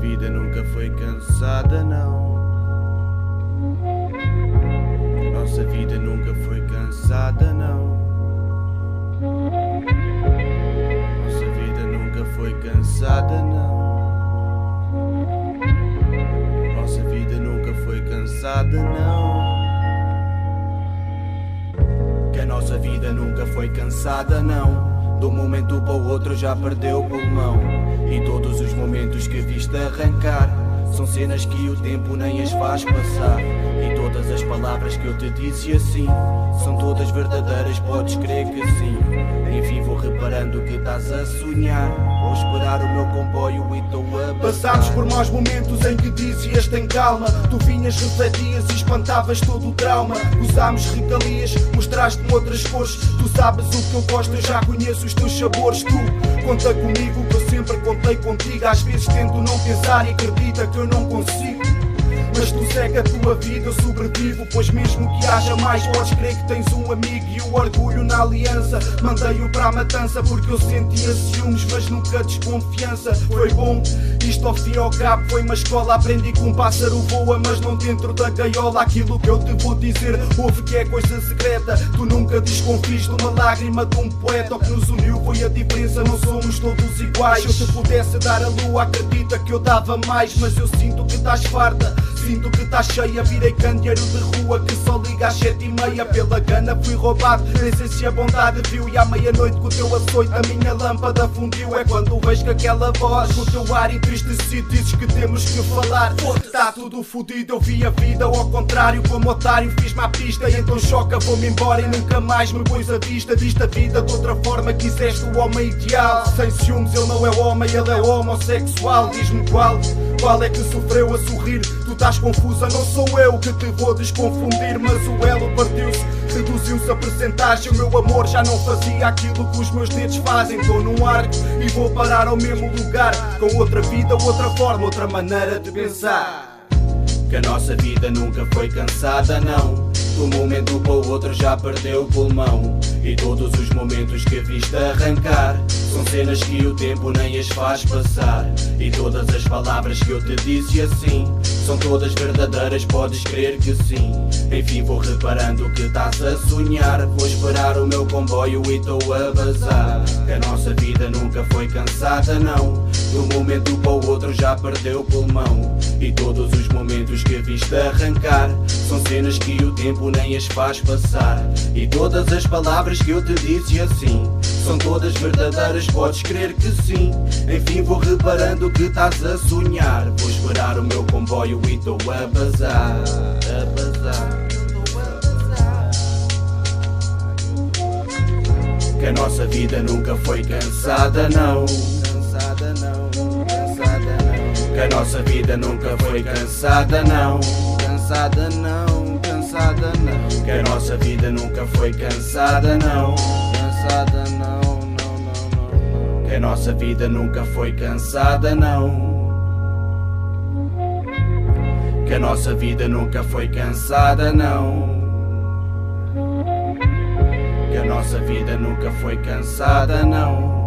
vida nunca foi cansada, não. A nossa vida nunca foi cansada, não. Nossa vida nunca foi cansada, não. Nossa vida nunca foi cansada, não. Que a nossa vida nunca foi cansada, não. De um momento para o outro já perdeu o pulmão. E todos os momentos que viste arrancar são cenas que o tempo nem as faz passar. E todas as palavras que eu te disse assim são todas verdadeiras, podes crer que sim. Enfim vou reparando que estás a sonhar. Vou esperar o meu comboio e estou a passar. Passámos por maus momentos em que dizias tem calma. Tu vinhas, refletias e espantavas todo o trauma. Usámos regalias, mostraste-me outras cores. Tu sabes o que eu gosto, eu já conheço os teus sabores. Tu conta comigo, que eu sempre contei contigo. Às vezes tento não pensar e acredita que eu não consigo. Mas tu segue a tua vida, eu sobrevivo. Pois mesmo que haja mais, podes crer que tens um amigo. E o orgulho na aliança, mandei-o para a matança. Porque eu sentia ciúmes, mas nunca desconfiança. Foi bom, isto ao fim e ao cabo foi uma escola. Aprendi que um pássaro voa, mas não dentro da gaiola. Aquilo que eu te vou dizer, ouve que é coisa secreta. Tu nunca desconfies de uma lágrima de um poeta. O que nos uniu foi a diferença, não somos todos iguais. Se eu te pudesse dar a lua, acredita que eu dava mais. Mas eu sinto que estás farta, sinto que estás cheia. Virei candeeiro de rua que só liga às 7:30. Pela gana fui roubado, nem sei se a bondade viu. E à meia-noite com o teu açoite a minha lâmpada fundiu. É quando vejo que aquela voz com o teu ar entristecido dizes que temos que falar. Está tudo fodido, eu vi a vida ao contrário. Como otário fiz-me à pista e então choca, vou-me embora e nunca mais me pões à vista. Diste a vida de outra forma, quiseste o homem ideal. Sem ciúmes ele não é homem, ele é homossexual. Diz-me qual é que sofreu a sorrir? Tu estás confusa, não sou eu que te vou desconfundir. Mas o elo partiu-se, reduziu-se a percentagem. O meu amor já não fazia aquilo que os meus dedos fazem. Estou num arco e vou parar ao mesmo lugar, com outra vida, outra forma, outra maneira de pensar. Que a nossa vida nunca foi cansada, não. De um momento para o outro já perdeu o pulmão. E todos os momentos que viste arrancar são cenas que o tempo nem as faz passar. E todas as palavras que eu te disse assim são todas verdadeiras, podes crer que sim. Enfim vou reparando que estás a sonhar. Vou esperar o meu comboio e estou a bazar. Que a nossa vida nunca foi cansada, não. De um momento para o outro já perdeu o pulmão. E todos os momentos que viste arrancar são cenas que o tempo nem as faz passar. E todas as palavras que eu te disse assim são todas verdadeiras, podes crer que sim. Enfim vou reparando que estás a sonhar. Vou esperar o meu comboio e estou a bazar, a bazar. Que a nossa vida nunca foi cansada, não. Cansada não, cansada não. Que a nossa vida nunca foi cansada, não. Cansada não, cansada não. Que a nossa vida nunca foi cansada, não. Cansada não, não, não, não, não. Que a nossa vida nunca foi cansada, não. Que a nossa vida nunca foi cansada, não. Que a nossa vida nunca foi cansada, não.